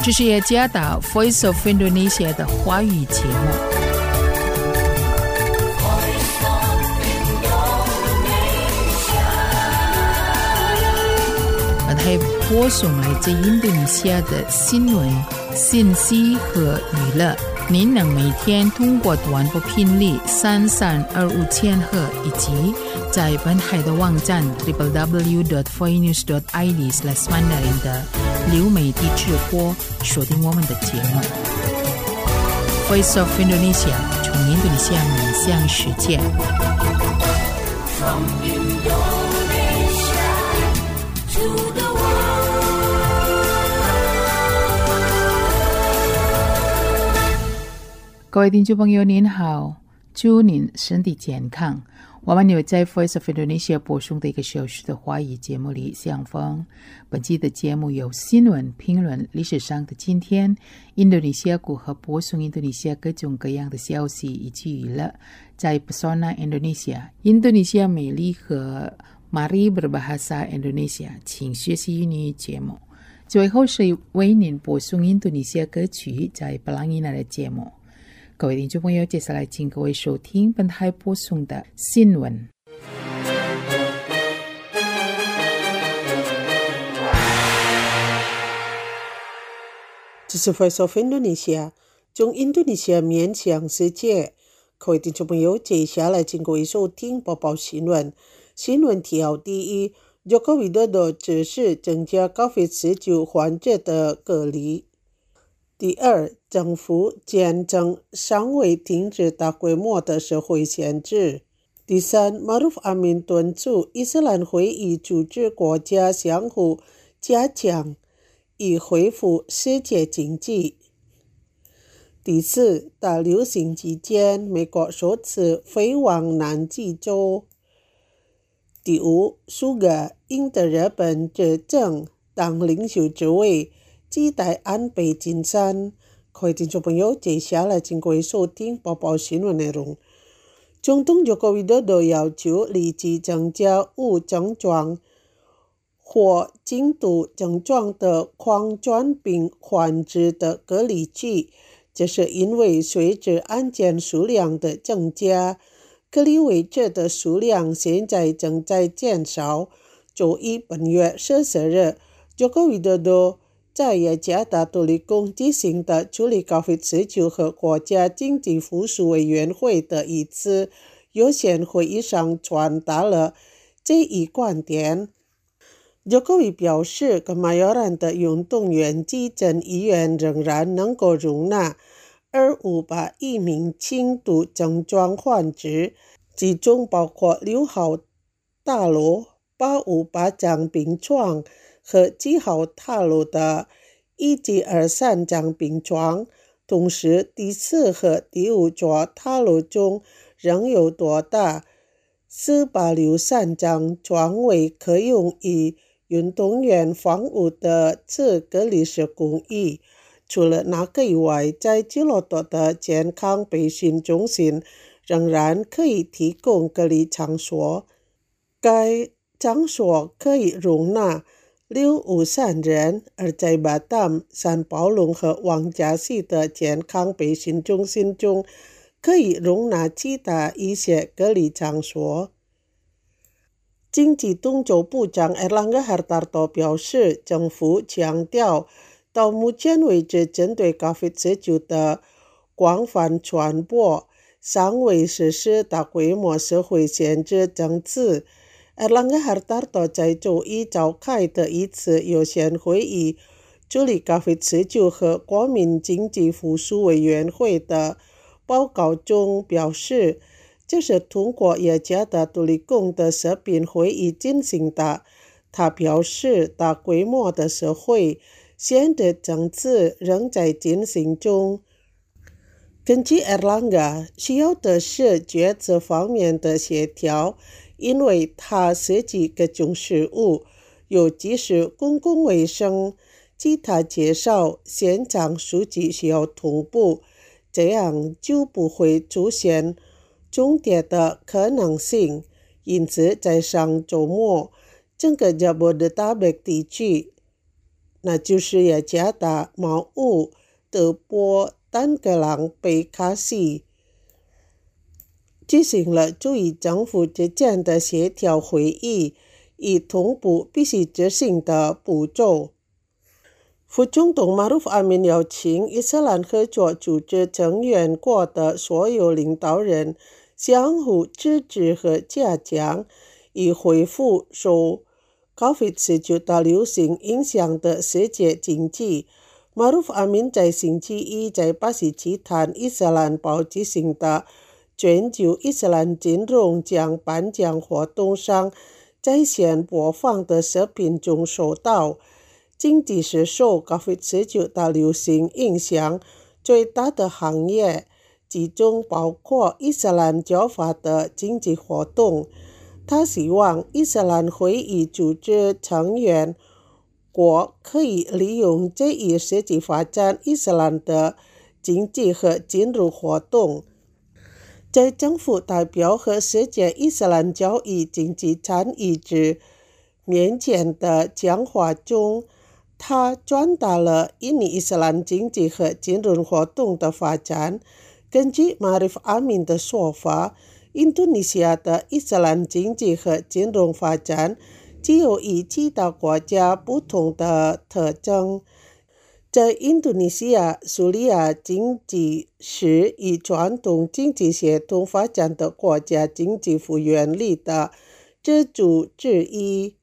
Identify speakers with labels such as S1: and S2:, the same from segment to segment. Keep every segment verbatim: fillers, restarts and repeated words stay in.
S1: 这是雅加达 Voice of Indonesia 的华语节目。本台播送来自印度尼西亚的新闻、信息和娱乐。您能每天通过短波频率三三二五千赫以及在本台的网站 double-u double-u double-u dot voice news dot i d slash mandarin 的流媒体直播锁定我们的节目。Voice of Indonesia 从印度尼西亚面向世界。From Indonesia to the world。 各位听众朋友您好，祝您身体健康。我们有在 Voice of Indonesia 播送的一个小时的华语节目里相逢。本期的节目有新闻、评论、历史上的今天、印度尼西亚如何播送印度尼西亚各种各样的消息以及娱乐。在 Pesona Indonesia， 印度尼西亚美丽和 Mari Berbahasa Indonesia， 请学习英语节目。最后是为您播送印度尼西亚歌曲在布朗伊纳的节目。各位听众朋友，接下来请各位收听本台播送的新闻。
S2: 这是 Voice of Indonesia， 从印度尼西亚面向世界。各位听众朋友，接下来请各位收听播报新闻。新闻提要第一 ，Joko Widodo 指示增加 COVID 十九 患者的隔离。第二，政府见证尚未停止大规模的社会限制。第三， Maruf Amin 敦促伊斯兰会议组织国家相互加强，以恢复世界经济。第四，大流行期间，美国首次飞往南极洲。第五，苏格赢得日本执政党领袖职位，期待安倍晋三。各位听众朋友，接下来请各位收听播报新闻内容。总统 Joko Widodo 要求立即增加无症状或轻度症状的狂犬病患者的隔离期，这是因为随着案件数量的增加，隔离位置的数量现在正在减少。周一本月十四日 Joko Widodo 在雅加达独立宫举行的处理 COVID 十九 和国家经济复苏委员会的一次有线会议上传达了这一观点。Jokowi 表示 ，Kemayoran 的运动员急诊医院仍然能够容纳二五百名轻度症状患者，其中包括六号大楼八五八张病床和七号大楼的一至二三张病床。同时，第四和第五座大楼中仍有多达四百六十三张床位可用于运动员房屋的次隔离式公寓。除了那个以外，在基罗多的健康培训中心仍然可以提供隔离场所，该场所可以容纳六五三人，而在巴淡、三宝龙和王家溪的健康培训中心中可以容纳其他一些隔离场所。经济动作部长 Erlangga Hartarto 表示，政府强调到目前为止针对 COVID 十九 的广泛传播尚未实施大规模社会限制政策。Erlangga Hartarto 在周一召开的一次有线会议处理 COVID 十九 和国民经济复苏委员会的报告中表示，这是通过雅加达独立宫的视频会议进行的。他表示，大规模的社会限制政策仍在进行中。根据 Erlangga， 需要的是决策方面的协调，因为它涉及各种事务，尤其是公共卫生。其他介绍现场数据需要同步，这样就不会出现重叠的可能性。因此，在上周末，整个 Jabodetabek 地区那就是雅加达、茅屋、德波、丹格朗、贝卡西进行了注意政府之间的协调会议，以同步必须执行的步骤。副总统马鲁夫阿敏邀请伊斯兰合作组织成员国的所有领导人相互支持和加强，以恢复受 COVID 十九 大流行影响的世界经济。马鲁夫阿敏在星期一在巴西奇谈伊斯兰报举行的全球伊斯兰金融奖颁奖活动上在线播放的视频中说道，经济是受 COVID 十九 大流行影响最大的行业，其中包括伊斯兰教法的经济活动。他希望伊斯兰会议组织成员国可以利用这一时机发展伊斯兰的经济和金融活动。在政府代表和世界伊斯兰教育经济参与者面前的讲话中，他传达了印尼伊斯兰经济和金融活动的发展。根据马里夫阿敏的说法，印度尼西亚的伊斯兰经济和金融发展具有与其他国家不同的特征。在印度尼西亚，叙利亚经济是以传统经济协同发展的国家经济复原力的支柱之一。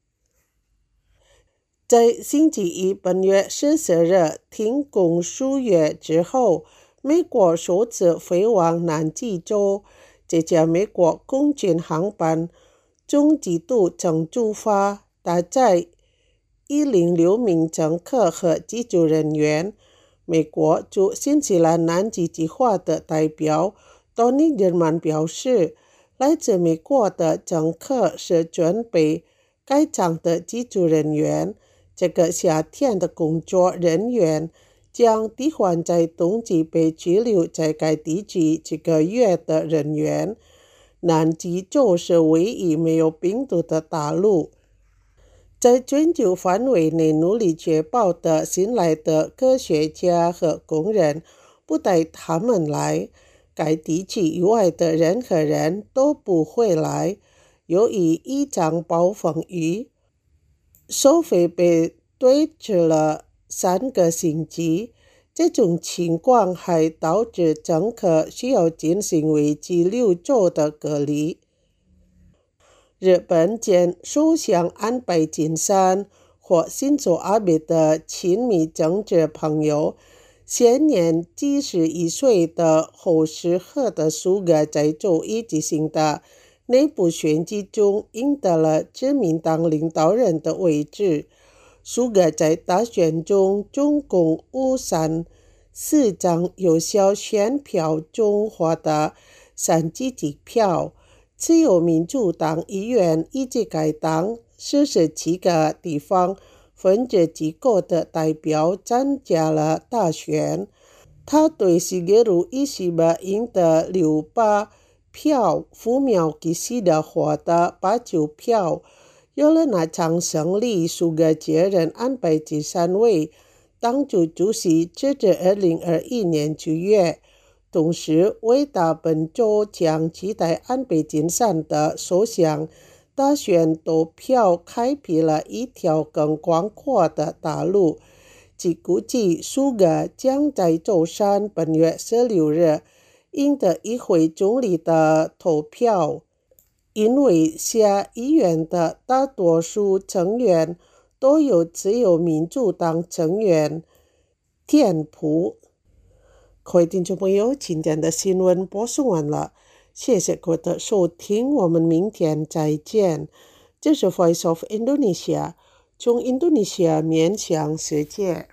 S2: 在星期一本月十四日停工数月之后，美国首次飞往南极洲，这架美国空军航班中几度曾出发，搭载一百零六名乘客和机组人员。美国驻新西兰南极计划的代表 Tony German 表示，来自美国的乘客是准备该舱的机组人员。这个夏天的工作人员将替换在冬季被拘留在该地区几个月的人员。南极洲是唯一没有病毒的大陆，在全球范围内努力确保的新来的科学家和工人不带他们来，该地区以外的任何人都不会来。由于一场暴风雨，收费被推迟了三个星期，这种情况还导致乘客需要进行为期六周的隔离。日本前首相安倍晋三和新佐阿贝的亲密政治朋友，现年七十一岁的后石贺的苏格在周一举行的内部选举中赢得了自民党领导人的位置。苏格在大选中总共五十四张有效选票中获得三十几票。自由民主党议员以及该党四十七个地方分支机构的代表参加了大选。他对西格鲁伊西巴赢得六百票，福苗吉西的获得八十九票。有了那场胜利，苏格接任安倍晋三为党主主席直至二零二一年九月。同时，为大本周将期待安倍晋三的首相大选投票开辟了一条更广阔的大路。据估计，苏格将在周三本月十六日赢得议会总理的投票。因为下议院的大多数成员都由自由民主党成员填补。各位听众朋友，今天的新闻播送完了，谢谢各位的收听，我们明天再见。这是 Voice of Indonesia， 从印度尼西亚面向世界。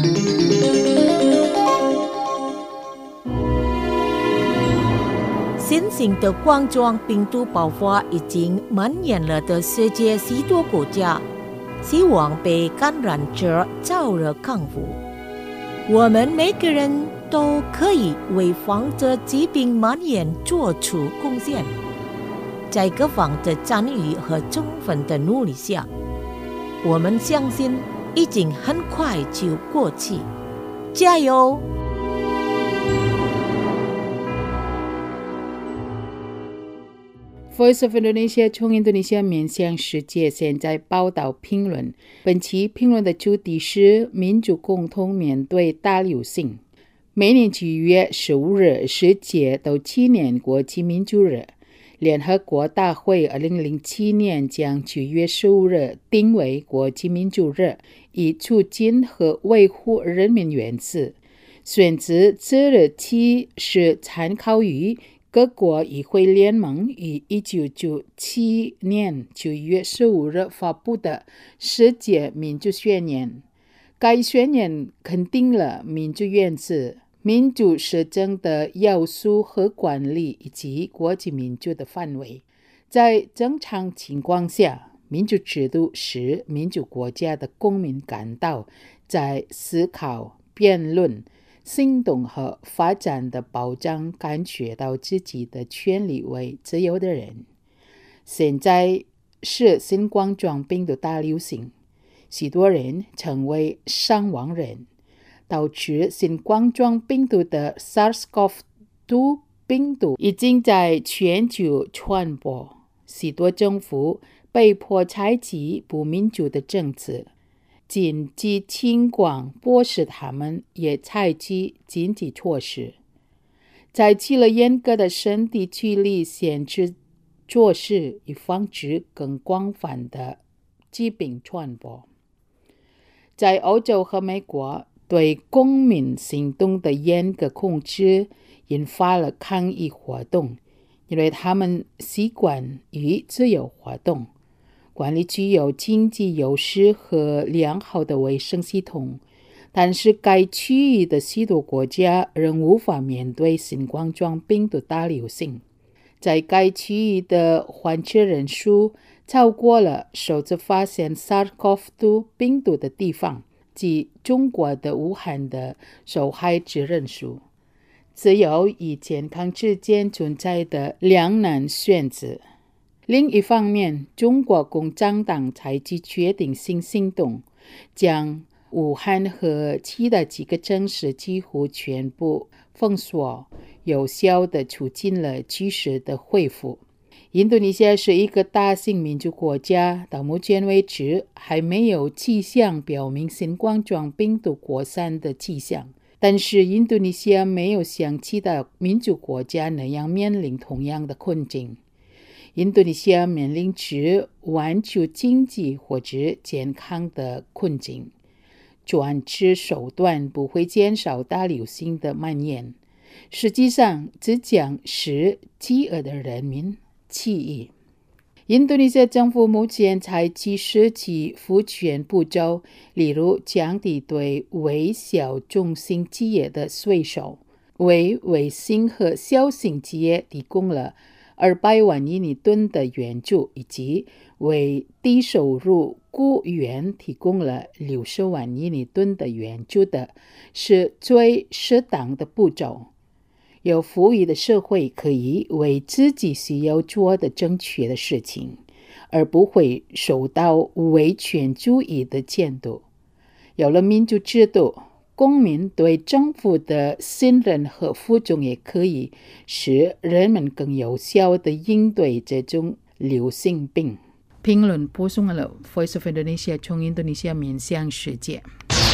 S3: 新型的冠状病毒爆发已经蔓延了的世界许多国家，希望被感染者早日康复。我们每个人都可以为防止疾病蔓延做出贡献。在各方的参与和充分的努力下，我们相信已经很快就过去，加油
S1: ！Voice of Indonesia 从印度尼西亚面向世界，现在报道评论。本期评论的主题是民族共同面对大流行。每年七月十五日，世界都纪念国际民主日。联合国大会二零零七年将七月十五日定为国际民主日，以促进和维护人民元素。选择这日期是参考于各国议会联盟于一九九七年九月十五日发布的世界民主宣言。该宣言肯定了民主原则、民主实证的要素和管理以及国际民主的范围。在正常情况下，民主制度使民主国家的公民感到在思考、辩论、行动和发展的保障，感觉到自己的权利为自由的人。现在是新冠状病毒大流行，许多人成为伤亡人。导致新冠状病毒的 SARS-C o V 二 病毒已经在全球传播，许多政府被迫采取不民主的政策。紧急情况迫使他们也采取紧急措施，采取了严格的身体距离限制措施，以防止更广泛的疾病传播。在欧洲和美国，对公民行动的严格控制引发了抗议活动，因为他们习惯于自由活动，管理具有经济优势和良好的卫生系统，但是该区域的许多国家仍无法面对新冠状病毒大流行。在该区域的患者人数超过了首次发现 SARS-C o V 二 病毒的地方，即中国的武汉的受害者人数。自由与健康之间存在的两难选择。另一方面，中国共产党采取决定性行动，将武汉和其他几个城市几乎全部封锁，有效地促进了局势的恢复。印度尼西亚是一个大型民主国家，到目前为止还没有迹象表明新冠状病毒扩散的迹象。但是印度尼西亚没有像其他民主国家那样面临同样的困境。印度尼西亚面临着挽救经济或者健康的困境。专制手段不会减少大流行的蔓延，实际上只将使饥饿的人民起义。印度尼西亚政府目前采取实际复权步骤，例如降低对微小中型企业的税收，为微型和小型企业提供了二百万印尼盾的援助，以及为低收入雇员提供了六十万印尼盾的援助的，是最适当的步骤。有富裕的社会可以为自己需要做的正确的事情，而不会受到威权主义的监督。有了民主制度，公民对政府的信任和服从也可以使人们更有效地应对这种流行病。评论播送了 Voice of Indonesia 从印度尼西亚面向世界。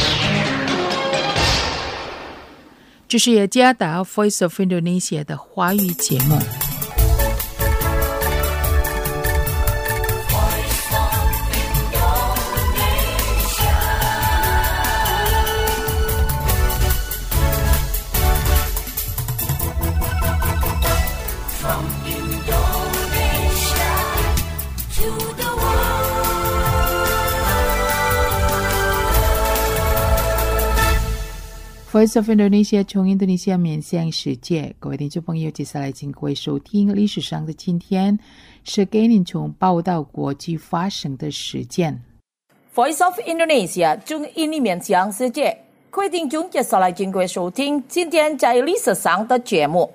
S1: 这是雅加达 Voice of Indonesia 的华语节目。Voice of Indonesia 从印度尼西亚面向世界，各位听众朋友，接下来请各位收听历史上的今天，是给您从报道国际发生的事件。
S3: Voice of Indonesia 从印尼面向世界，各位听众接下来请各位收听今天在历史上的节目。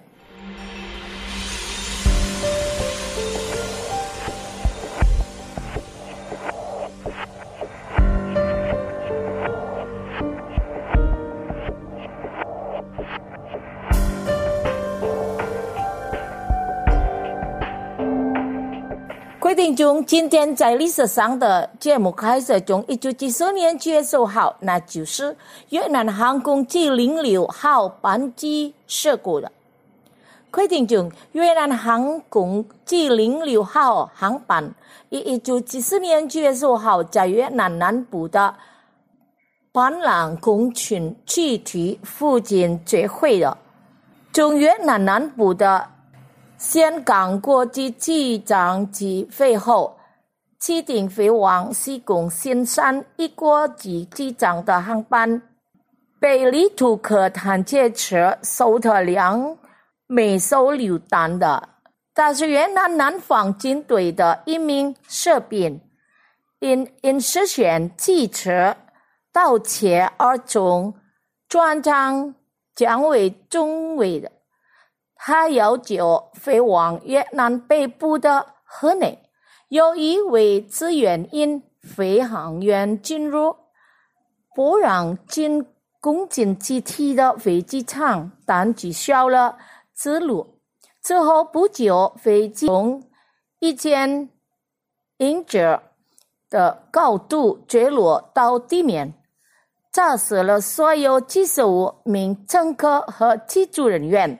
S3: 位听众，今天在历史上的节目开始，从一九七四年七月十号，那就是越南航空 G 零六号班机事故的。各位听众，越南航空 G 零六号航班于一九七四年七月十五号在越南南部的班兰空群气体附近坠毁的。从越南南部的岘港国际机场起飞后，起定飞往西贡新山一国际机场的航班被里图克坦克车收特辆没收榴弹的，但是越南南方军队的一名士兵因因实现汽车盗窃而从转场降为中尉的。他要求飞往越南北部的河内，有一位志愿因飞行员进入不让进攻进机体的飞机场，但取消了之路。之后不久，飞机从一千英尺的高度坠落到地面，炸死了所有七十五名乘客和机组人员。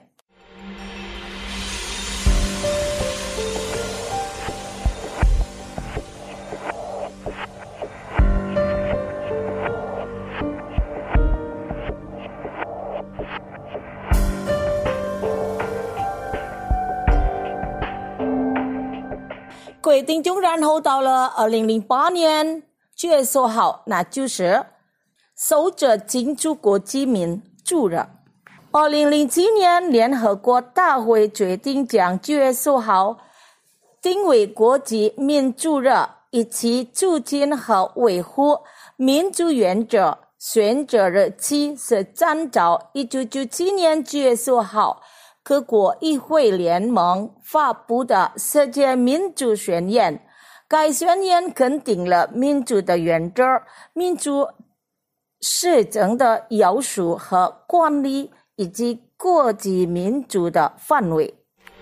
S3: 各位听众，然后到了二零零八年七月十号，那就是守着金主国际民主日。二零零七年联合国大会决定将七月十号定为国际民主日，以期促进和维护民主原则。选择日期是参照一九九七年七月十号各国议会联盟发布的世界民主宣言。该宣言肯定了民主的原则、民主实证的要素和管理，以及国际民主的范围。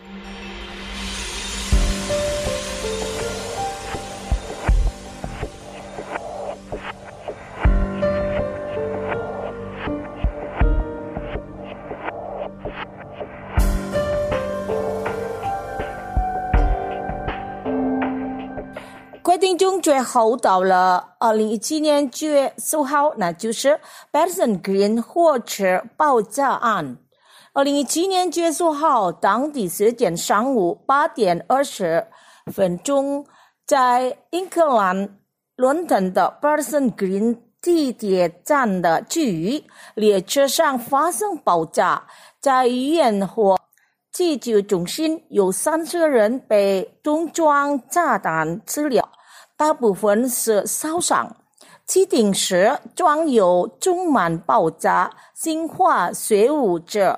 S3: 各位听众，最后到了二零一七年九月十五号，那就是 Patterson Green 火车爆炸案。二零一七年九月十五号，当地时间上午八点二十分钟，在英格兰伦敦的 Patterson Green 地铁站的区域，列车上发生爆炸，在医院和急救中心有三十人被重装炸弹治疗，大部分是烧伤。起顶时装有充满爆炸氰化水物质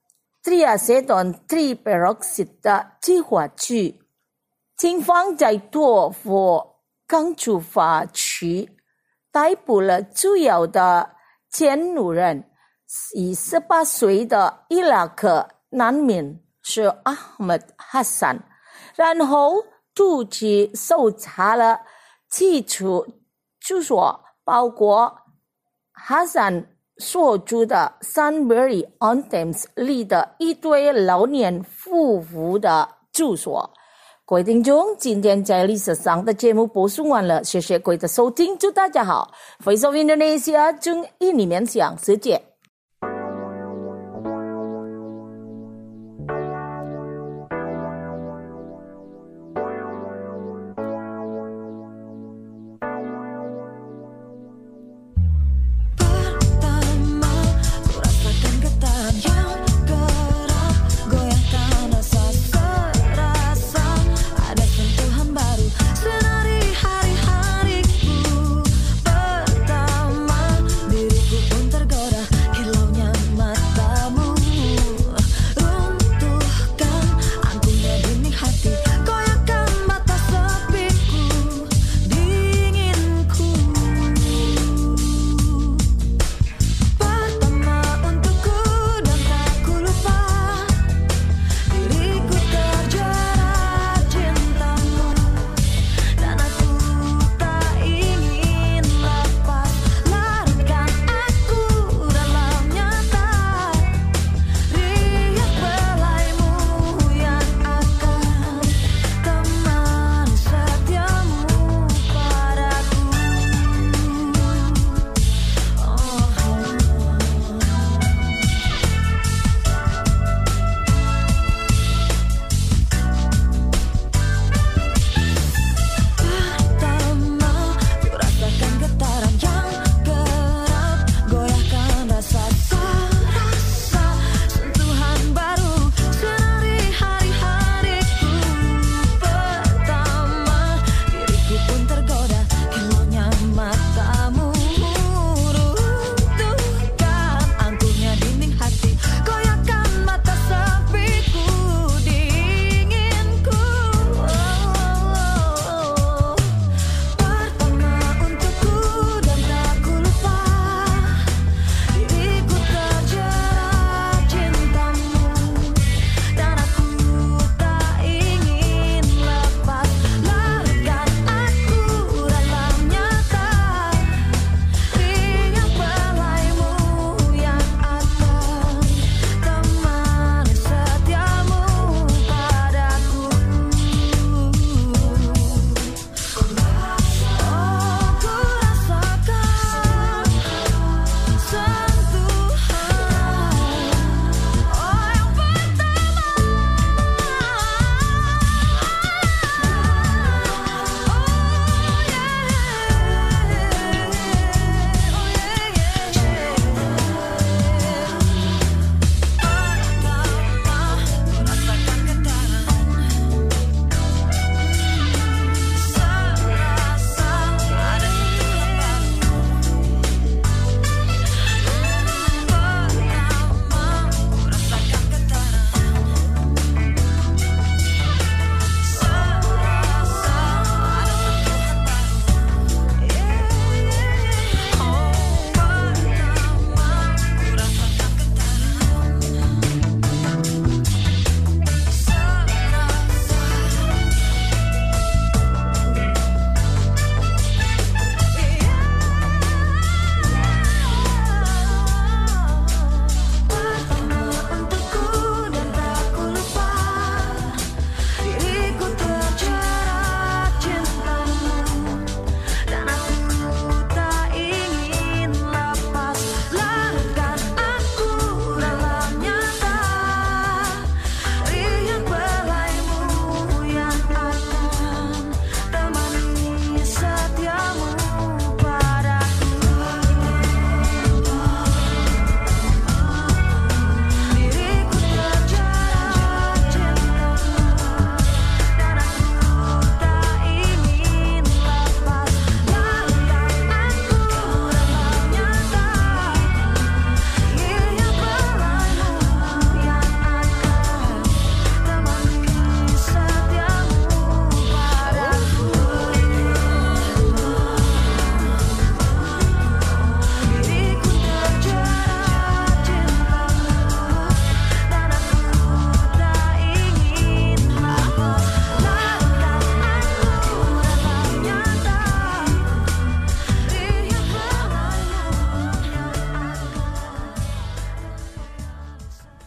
S3: triacetone triperoxide 的计划区。警方在托福刚出发区逮捕了主要的迁怒人，以十八岁的伊拉克难民是阿默哈桑，然后突击搜查了七处住所，包括哈桑所住的 Sunbury-on-Thames 里的一对老年夫妇的住所。各位听众，今天在历史上的节目播送完了，谢谢各位的收听，祝大家好。Voice of Indonesia 中印里面讲世界。
S4: Pertama diriku pun tergoda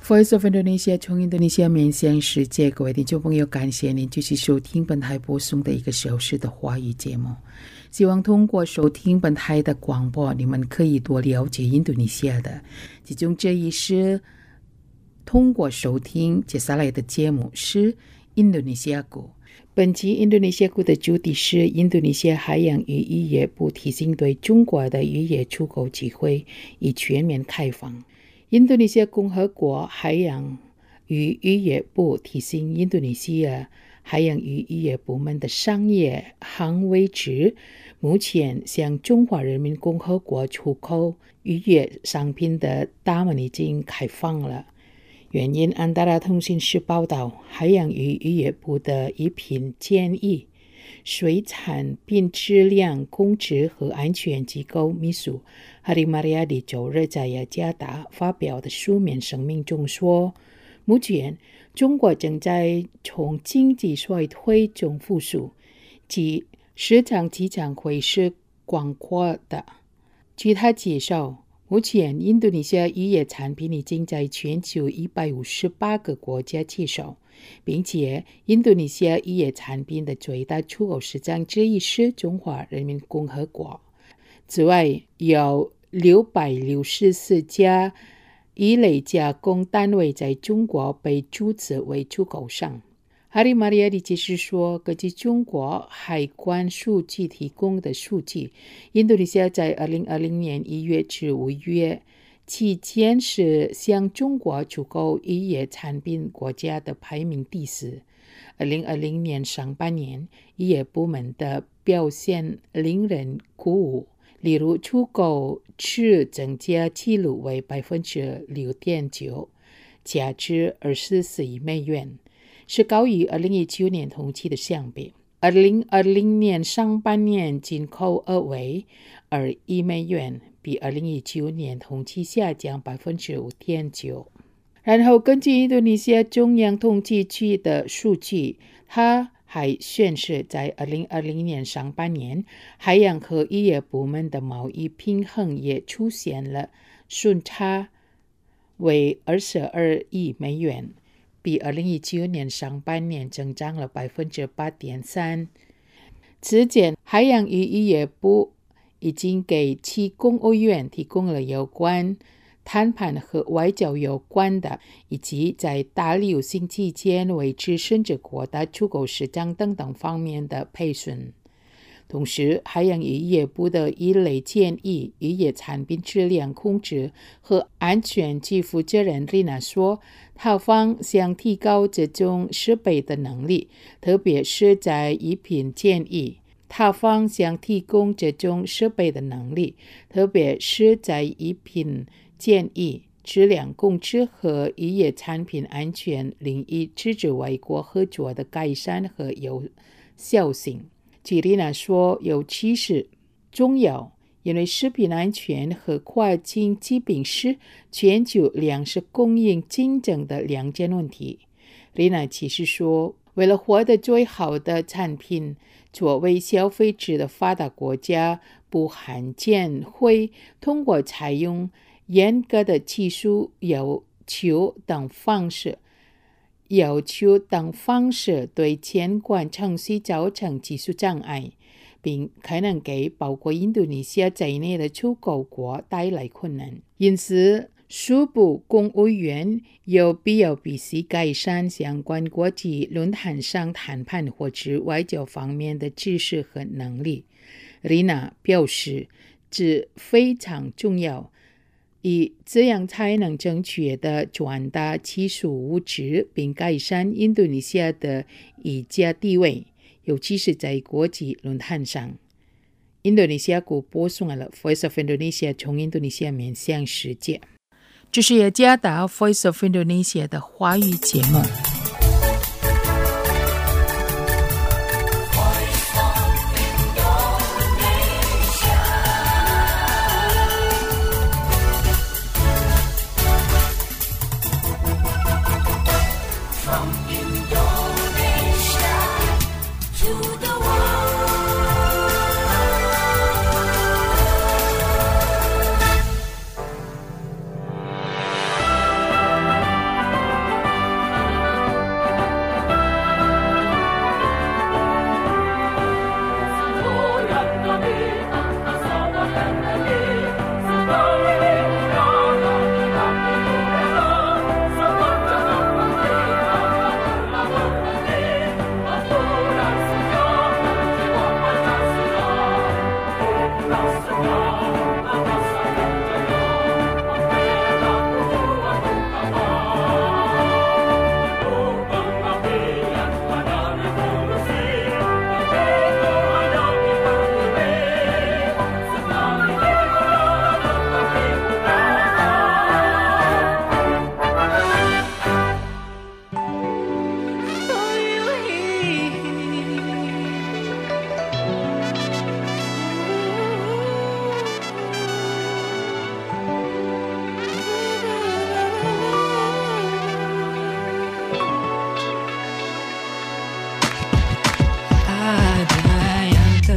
S1: Voice of Indonesia 从印度尼西亚面向世界，各位听众朋友，感谢您继续收听本台播送的一个小时的华语节目。希望通过收听本台的广播，你们可以多了解印度尼西亚的。其中这一是通过收听接下来的节目是印度尼西亚股。本期印度尼西亚股的主题是印度尼西亚海洋与渔业部提醒对中国的渔业出口机会已全面开放。印度尼西亚共和国海洋与渔业部提醒印度尼西亚海洋与渔业部门的商业行为值目前向中华人民共和国出口渔业商品的大门已经开放了。原因安达拉通讯社报道，海洋与渔业部的一篇建议，水产品质量控制和安全机构秘书哈里玛利亚迪周日在雅加达发表的书面声明中说，目前中国正在从经济衰退中复苏，即市场机将会是广阔的。据他介绍，目前印度尼西亚渔业产品已经在全球一百五十八个国家介绍，并且印度尼西亚渔业产品的最大出口市场之一是中华人民共和国。此外，有六百六十四家鱼类加工单位在中国被注册为出口商。哈里玛利亚迪解释说，根据中国海关数据提供的数据，印度尼西亚在二零二零年一月至五月期间是向中国出口渔业产品国家的排名第四。二零二零年上半年，渔业部门的表现令人鼓舞，例如出口值增加纪录为 百分之六点九， 价值二十四亿美元。是高于二零一九年同期的相比。二零二零年上半年进口额为二亿美元，比二零一九年同期下降 百分之五点九。然后根据印度尼西亚中央统计局的数据，它还显示在二零二零年上半年，海洋和渔业部门的贸易平衡也出现了顺差，为二十二亿美元。比二零一九年上半年增长了 百分之八点三。 此前，海洋与渔业部已经给其公务员提供了有关谈判和外交有关的，以及在大流行期间维持甚至扩大出口市场等等方面的培训。同时，海洋渔业部的一类建议渔业产品质量控制和安全局负责人丽娜说，他方想提高这种设备的能力，特别是在一篇建议，他方想提供这种设备的能力，特别是在一篇建议质量控制和渔业产品安全领域支持外国合作的改善和有效性。据丽娜说，尤其是重要，因为食品安全和跨境疾病是全球粮食供应竞争的两件问题。丽娜其实说，为了获得最好的产品，作为消费者的发达国家不罕见会通过采用严格的技术要求等方式要求等方式对监管程序造成技术障碍，并可能给包括印度尼西亚在内的出口国带来困难。因此，属部公务员有必要必须改善相关国际论坛上谈判或者外交方面的知识和能力。丽娜表示，这非常重要，以这样才能正确地传达技术物质，并改善印度尼西亚的议价地位，尤其是在国际论坛上。印度尼西亚国播送了 Voice of Indonesia 从印度尼西亚面向世界。这是雅加达 Voice of Indonesia 的华语节目。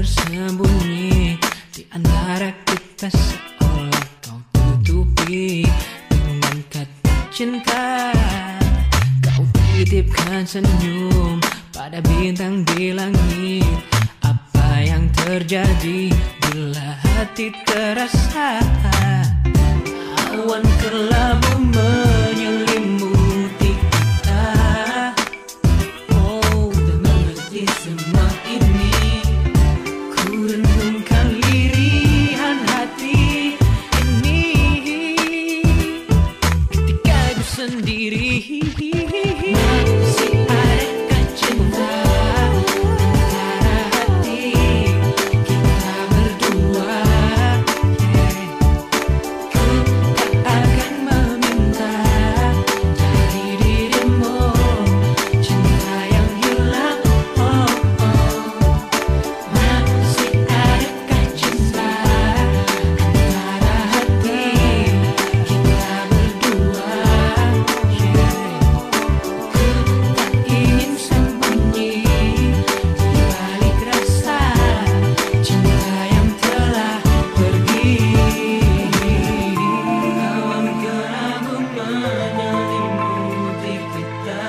S4: tersembunyi di antara kita, seolah kau tutupi dengan kata cinta. Kau titipkan senyum pada bintang di langit. Apa yang terjadi bila hati terasa awan kelabu menyelimuti kita? Oh, dan mengerti semua ini, ku renungkan lirihan hati ini ketika ku sendiri. Masih adakah cinta antara hati kita berdua? Ku tak akan meminta dari dirimu cinta yang hilang. Oh, oh. Masih adakah cinta antara hati kita berdua? Ku tak ingin sembunyi di balik rasa cinta yang telah pergi. Awan kelabu menyelimuti kita.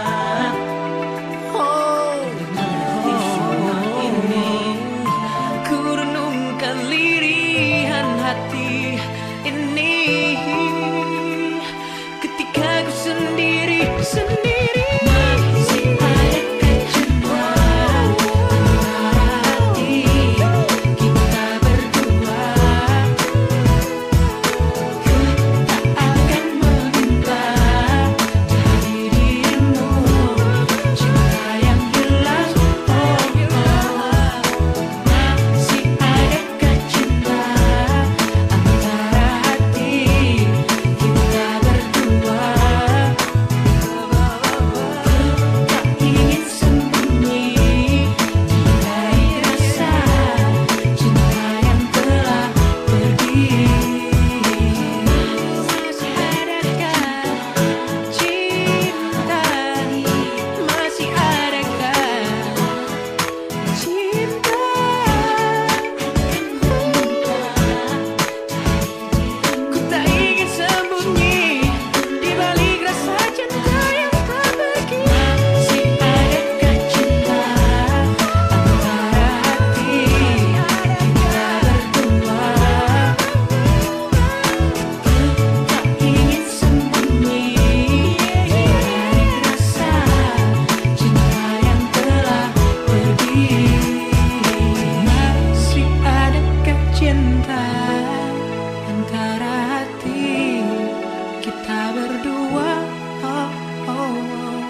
S4: Oh, mengerti semua ini, ku renungkan lirihan hati ini ketika ku sendiri sendiri. Masih adakah cinta antara hati kita berdua? Ku tak akan meminta dari dirimu cinta yang hilang. Oh, oh. Masih adakah cinta antara hati kita berdua? Tak ingin sembunyi di balik rasa cinta yang telah pergi. Masih adakah cinta? Masih adakah cinta? Ku tak ingin sembunyi di balik rasa cinta yang tak pergi. Masih adakah cinta antara hati kita berdua? Tak ingin sembunyi di balik rasa cinta yang telah pergi. Masih adakah cinta antara hati kita berdua? Oh, oh, oh.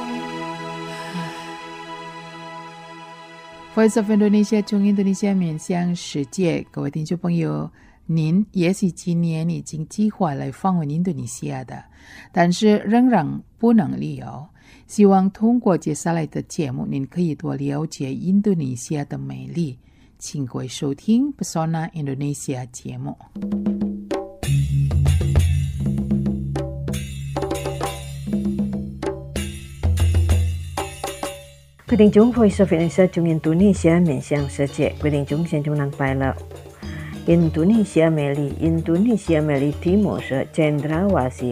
S1: Voice of Indonesia 中印度尼西亚面向世界，各位听众朋友，您也许今年已经计划来访问印度尼西亚的，但是仍然不能旅游。希望通过接下来的节目，您可以多了解印度尼西亚的美丽。请各位收听 Pesona Indonesia 节目。
S5: quyết định chúng Voice of Indonesia 中 Indonesia 面向世界，quyết định chúng现中能拜了。Indonesia 美丽 Indonesia 美丽题目是 Cendrawasih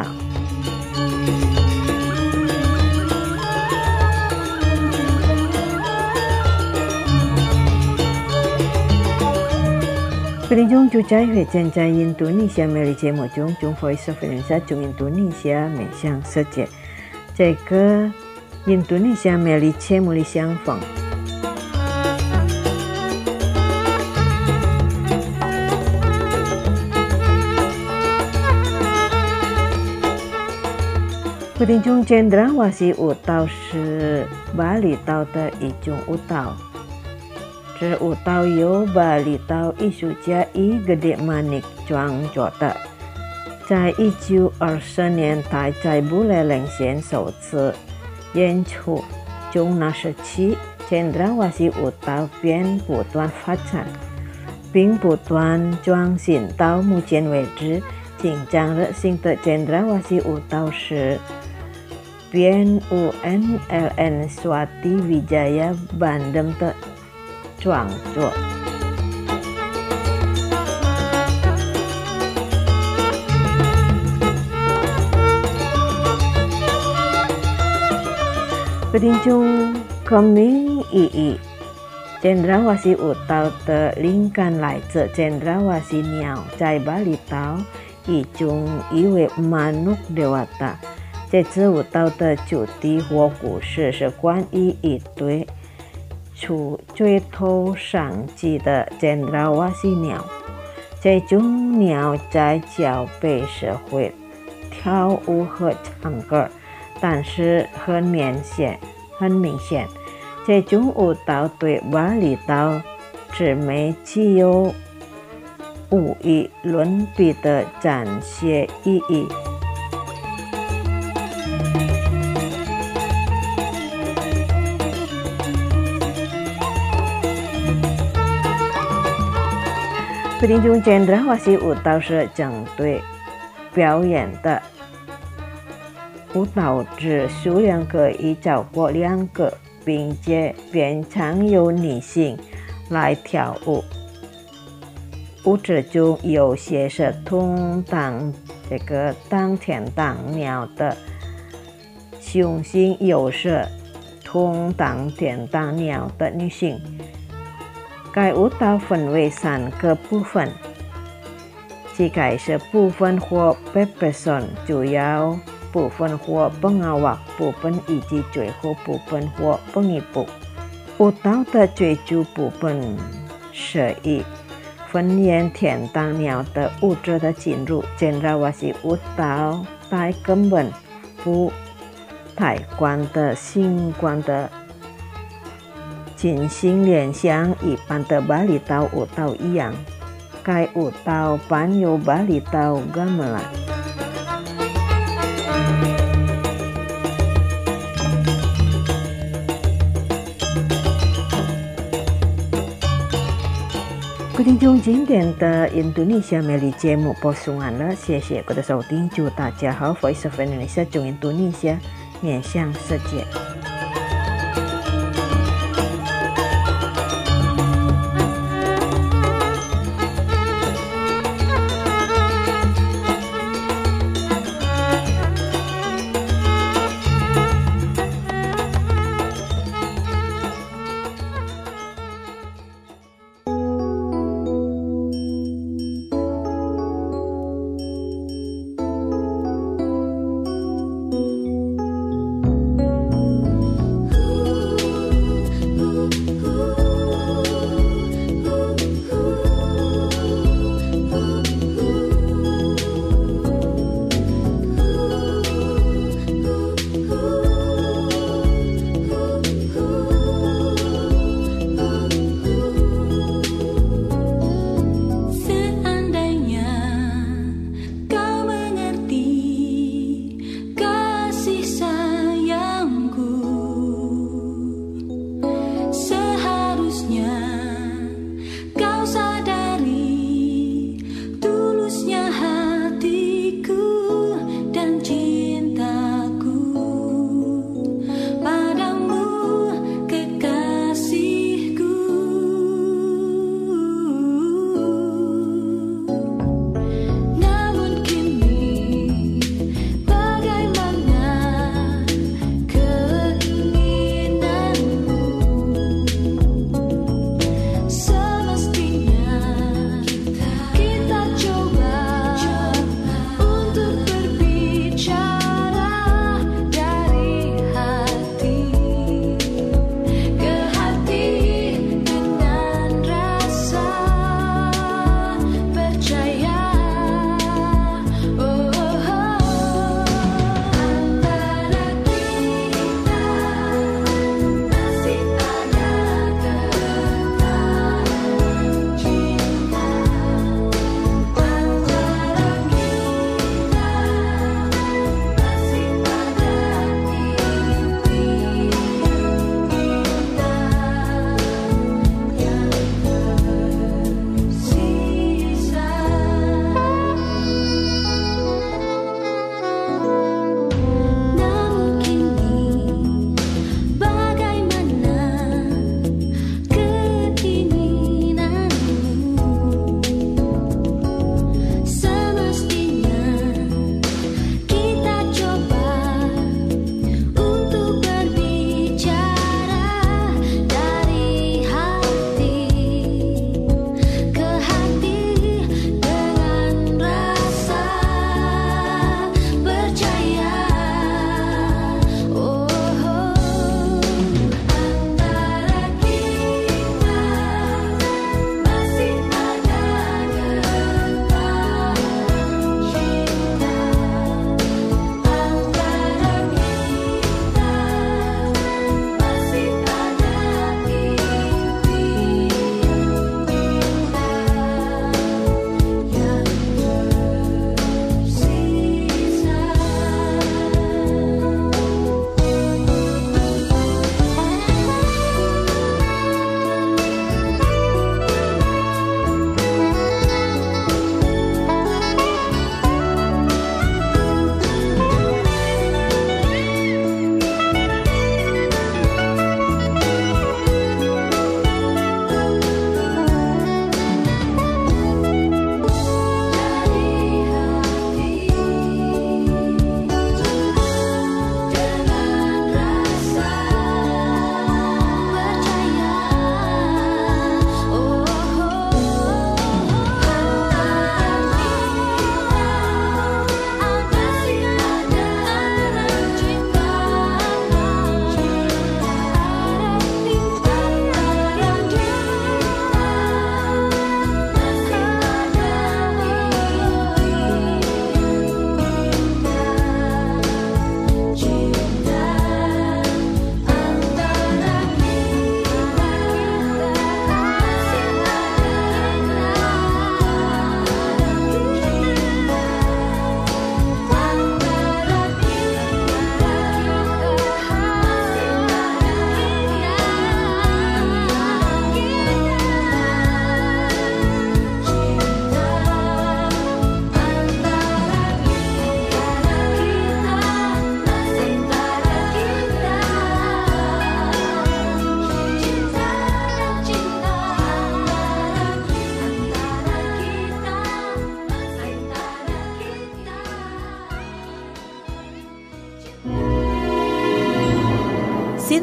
S5: Utara。quyết định chúng主宰会正在 Indonesia 美丽节目中，中 Voice of Indonesia 中 Indonesia 面向世界，这个 Indonesia 美丽节目里相逢。quyết định中 Cendrawasih Utara 是巴厘岛的一种舞蹈。这舞蹈由巴厘岛艺术家伊格迪马尼克创作的，在一九二四年代在布雷领先首次演出。从那时起 ，Cendrawasih Utara 便不断发展，并不断创新到目前为止。紧张热性的 Cendrawasih Utara 是 B N U N L N Swati Wijaya Bandem 的创作。 各位听众，孔明意义。Cendrawasih Utau的灵感来自 Cendrawasih 鸟，在巴厘岛一种一位 Manuk Dewata。这支舞蹈的主题或故事是关于一对出追头上机的 Cendrawasih 鸟。这种鸟在交配时会跳舞和唱歌，但是很明显，很明显。这种舞蹈对巴厘岛姊妹具有无与伦比的展现意义。各位听众，Cendrawasih舞蹈是整队表演的，舞蹈指数量可以超过两个。并且变常由女性来跳舞，舞者中有些是同当这个当天当鸟的雄性，有是同当天当鸟的女性。该舞蹈分为三个部分，即该是部分或 Pepeson 主要部分或pengawak部分以及最后部分或pengipu。舞蹈的最初部分是以分演天当鸟的舞者的进入。Cendrawasih舞蹈在根本不太观的习惯的进行联像一般的巴厘岛舞蹈一样。该舞蹈伴有巴厘岛 gamelan。各位听众，今天的印度尼西亚美丽节目播送完了，谢谢各位的收听，祝大家好 ，Voice of Indonesia 中印度尼西亚面向世界。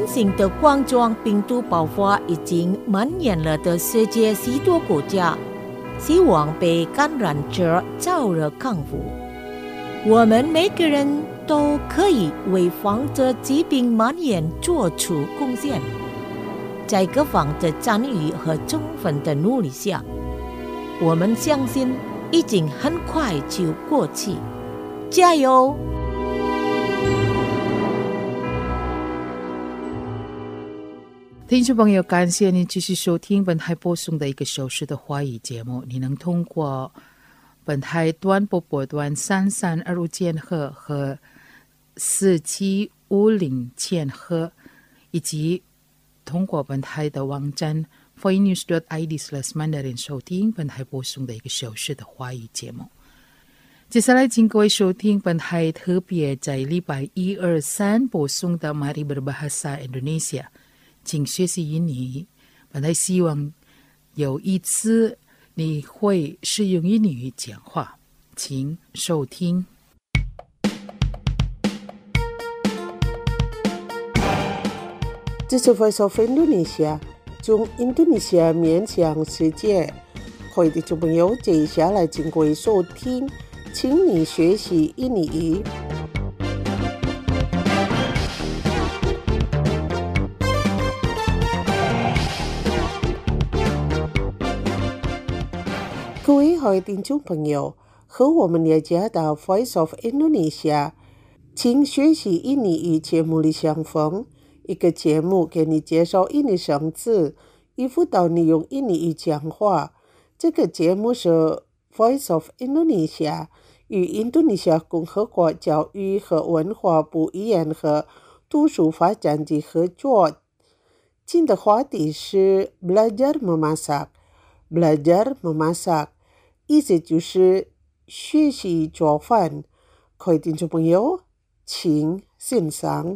S3: 型的冠状病毒爆发已经蔓延了的世界许多国家，希望被感染者早日康复。我们每个人都可以为防止疾病蔓延做出贡献。在各方的参与和充分的努力下，我们相信已经很快就过去。加油！
S1: 听众朋友，感谢您继续收听本台播送的一个小时的华语节目。你能通过本台短波波段三三二五千赫和四七五零千赫，以及通过本台的网站 voinews dot i d slash mandarin 收听本台播送的一个小时的华语节目。接下来请各位收听本台特别在礼拜一、二、三播送的 Mari Berbahasa Indonesia， 请学习英语。本台希望有一次你会使用英语讲话，请收听。
S2: 这是 Voice of Indonesia， 从印度尼西亚面向世界。各位听众朋友，接下来请各位收听，请你学习印尼语。各位好的听众朋友，和我们了解到 Voice of Indonesia， 请学习印尼语节目里相逢。一个节目给你介绍印尼生字，以辅导你用印尼语讲话。这个节目是 Voice of Indonesia 与印度尼西亚共和国教育和文化部语言和图书发展局合作。今天的话题是 belajar memasak。belajar memasak 意思就是学习做饭。各位听众朋友，请欣赏。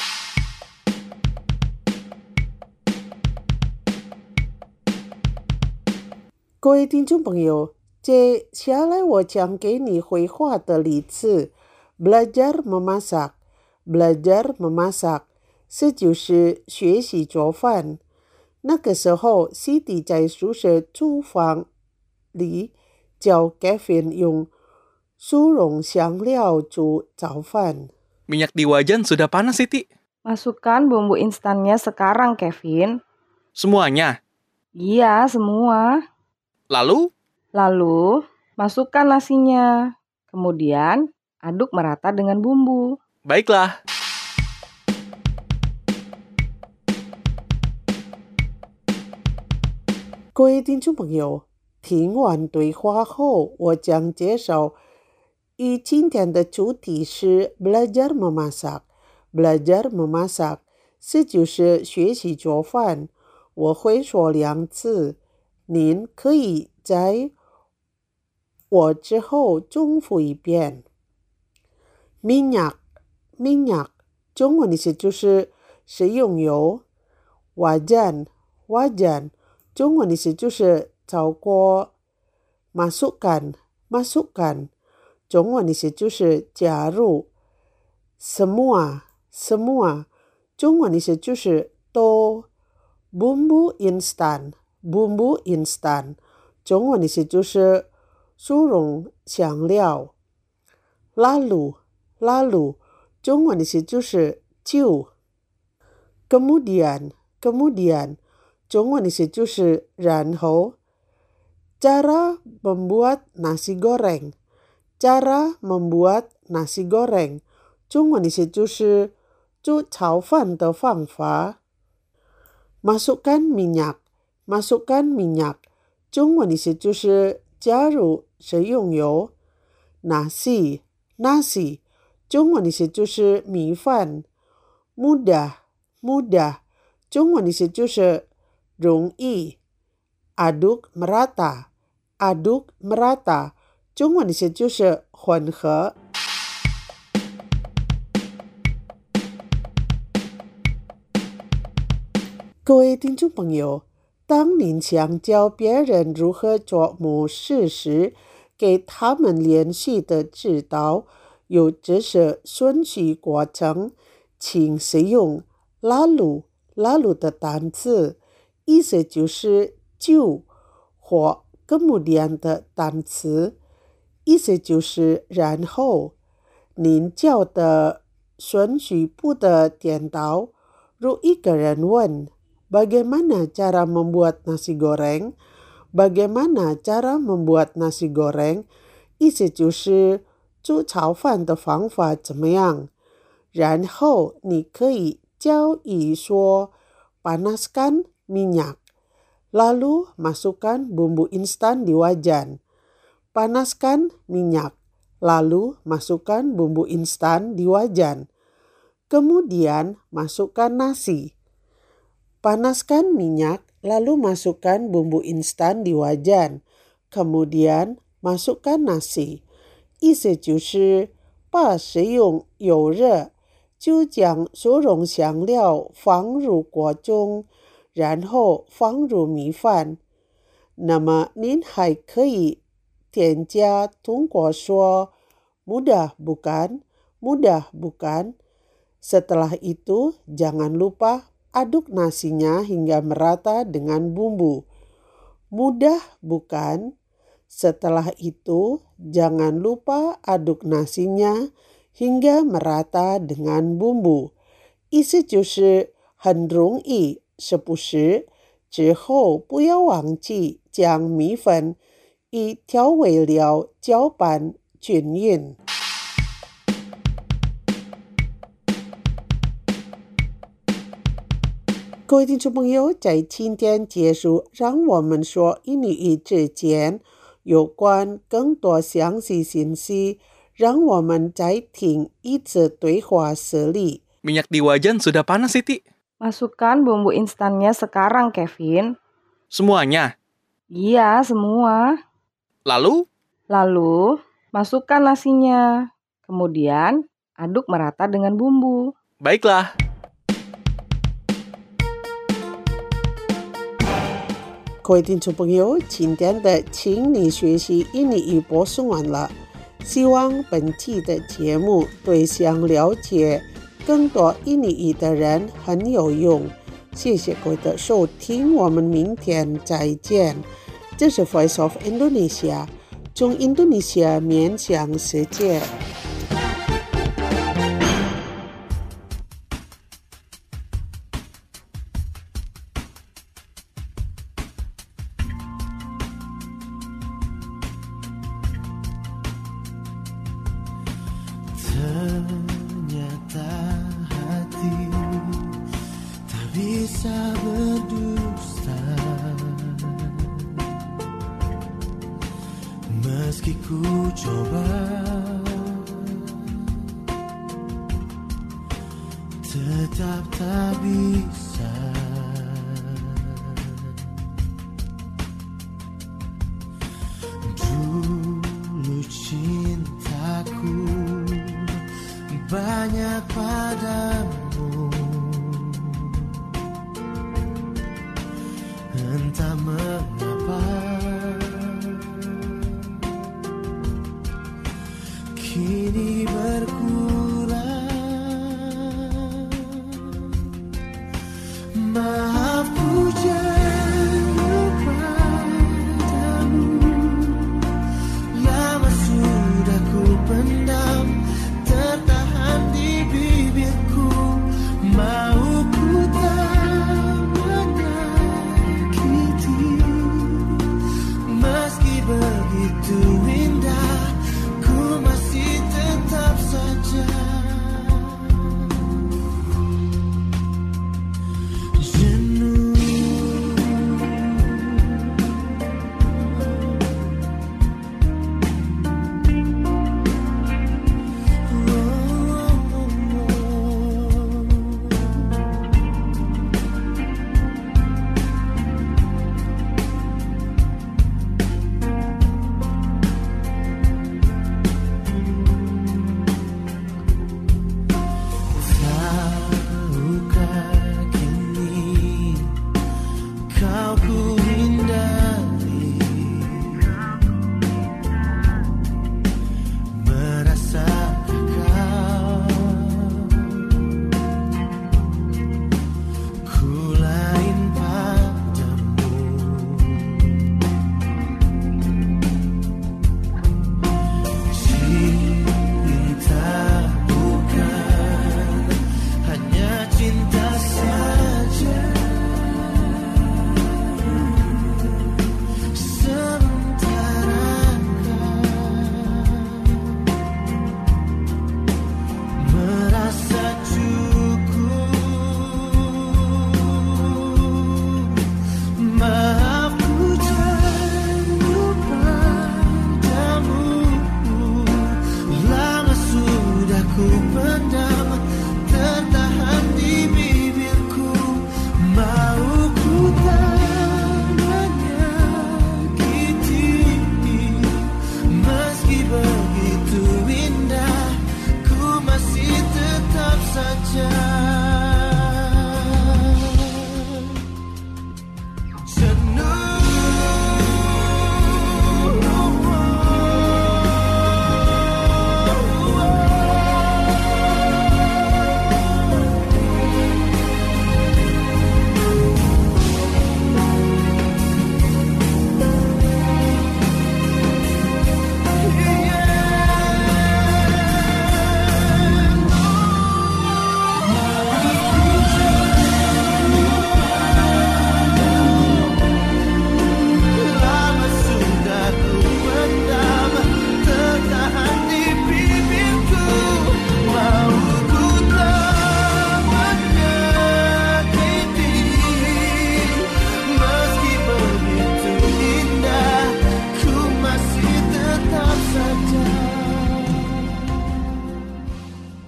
S2: 各位听众朋友，接下来我讲给你绘画的例子 belajar memasak。 belajar memasak 这就是学习做饭。那个时候 Siti 在宿舍厨房里教 Kevin 用速溶香料煮早饭。
S6: Minyak di wajan sudah panas, Siti.
S7: Masukkan bumbu instannya sekarang, Kevin.
S6: Semuanya?
S7: Iya, semua.
S6: Lalu?
S7: Lalu, masukkan nasinya. Kemudian, aduk merata dengan bumbu.
S6: Baiklah.
S2: 各位听众朋友，听完对话后，我将介绍与今天的主题是 belajar memasak。belajar memasak 这就是学习做饭。我会说两次，您可以在我之后重复一遍。 minyak minyak 中文意思就是食用油。 wajan wajan 中文意思就是炒锅。 masukkan masukkan 中文意思就是加入。 semua semua 中文意思就是都。 bumbu instan bumbu instan 中文意思就是速溶香料。 lalu lalu 中文意思就是就。 kemudian kemudian 中文意思就是然后。 cara membuat nasi goreng cara membuat nasi goreng 中文意思就是煮炒饭的方法。 masukkan minyak masukkan minyak 中文意思就是加入食用油。 nasi nasi 中文意思就是米饭。 mudah mudah 中文意思就是容易。 aduk merata aduk merata 中文意思就是混合。各位听众朋友，当您想教别人如何做某事时，给他们连续的指导，有知识顺序过程，请使用 lalu lalu 的单词，意思就是就或kemudian 的单词，意思就是然后。您叫的顺序不的颠倒，如一个人问 bagaimana cara membuat nasi goreng， bagaimana cara membuat nasi goreng， 意思就是煮炒饭的方法怎么样，然后你可以教乙说 panaskan minyak， lalu masukkan bumbu instan di wajan. Panaskan minyak, lalu masukkan bumbu instan di wajan. Kemudian masukkan nasi. Panaskan minyak, lalu masukkan bumbu instan di wajan. Kemudian masukkan nasi. 意思就是把食用油热，就将所有香料放入锅中，然后放入米饭。那么您还可以添加通过说 mudah bukan, mudah bukan. Setelah itu jangan lupa aduk nasinya hingga merata dengan bumbu. Mudah bukan? Setelah itu jangan lupa aduk nasinya hingga merata dengan bumbu. 意思就是很容易，是不是？之后不要忘记将米粉与调味料搅拌均匀。各位听众朋友，在今天结束，让我们说英语之间有关更多详细信息，让我们再听一次对话实例。
S6: Minyak di wajan sudah panas, Siti.
S7: Masukkan bumbu instannya sekarang, Kevin.
S6: Semuanya.
S7: Iya, semua.
S6: Lalu?
S7: Lalu, masukkan nasinya. Kemudian, aduk merata dengan bumbu.
S6: Baiklah.
S2: 各位听众朋友，今天的请你学习英语播送完了，希望本期的节目对想了解更多英语的人很有用。谢谢各位的收听，我们明天再见。这是 Voice of Indonesia， 从印度尼西亚面向世界。
S8: Ternyata hati tak bisa berdusta, meski ku coba, tetap tak bisa. Dulu cintaku banyak padamu, entah mengapa kini berkurang. Maaf ku jauh padamu, lama sudah ku pendam, tertahan di bibirku. Mau ku tak menyakiti,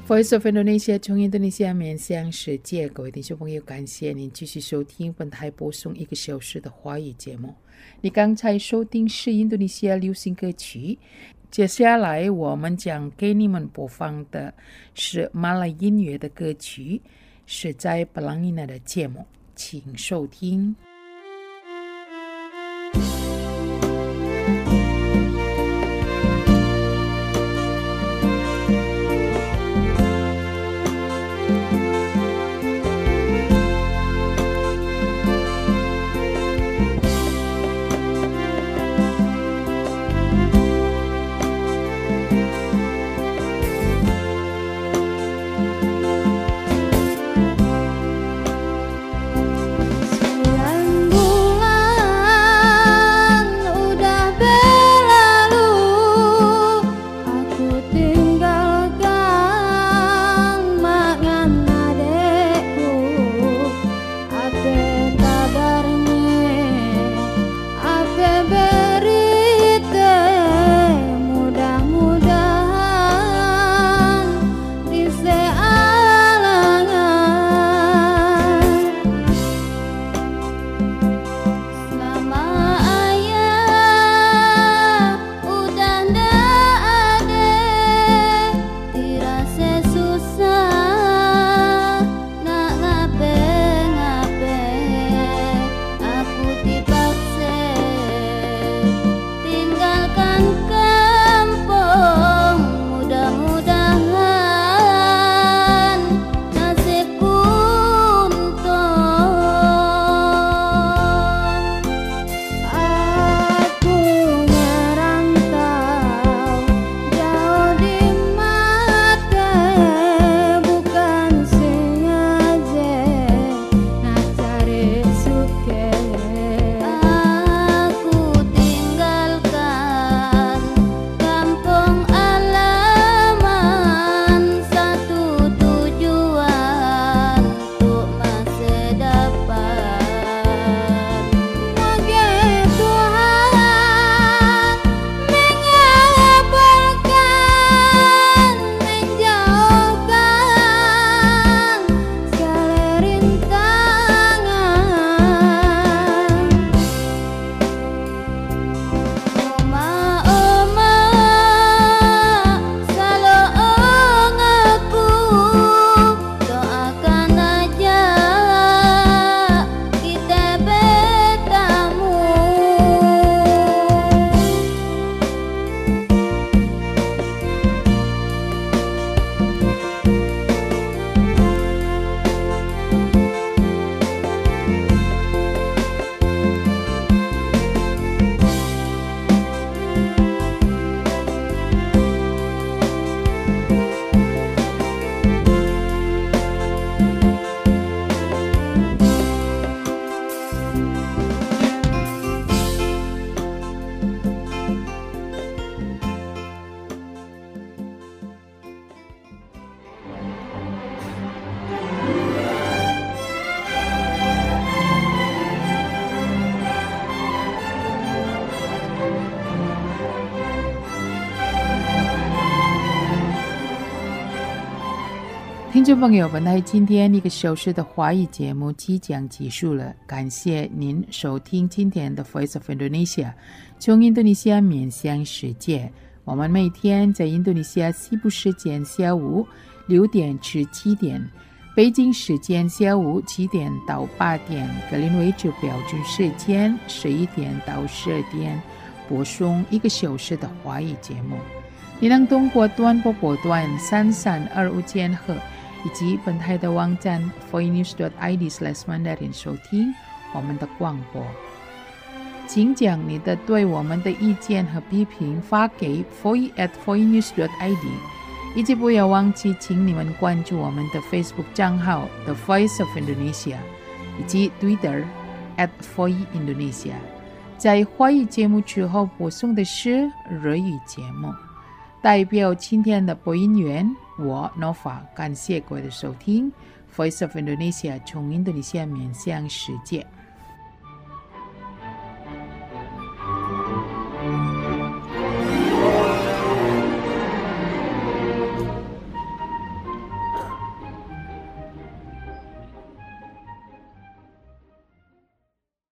S1: Voice of Indonesia 从印度尼西亚面向世界，各位听众朋友，感谢您继续收听本台播送一个小时的华语节目。你刚才收听是印度尼西亚流行歌曲，接下来我们将给你们播放的是马来音乐的歌曲，是在布朗尼娜的节目，请收听。听众朋友，本台今天一个小时的华语节目即将结束了，感谢您收听今天的 Voice of Indonesia 从印度尼西亚面向世界。我们每天在印度尼西亚西部时间下午六点至七点，北京时间下午七点到八点，格林威治标准时间十一点到十二点，播送一个小时的华语节目。你能通过短波波段三三二五千赫以及本台的网站 voinews dot i d slash mandarin 收听我们的广播。请将你的对我们的意见和批评发给 voice at voinews dot i d， 以及不要忘记请你们关注我们的 Facebook 账号 The Voice of Indonesia 以及 Twitter at voice indonesia。 在华语节目之后播送的是日语节目。代表今天的播音员我 Nova， 感谢各位的收听 Voice of Indonesia 从印度尼西亚面向世界。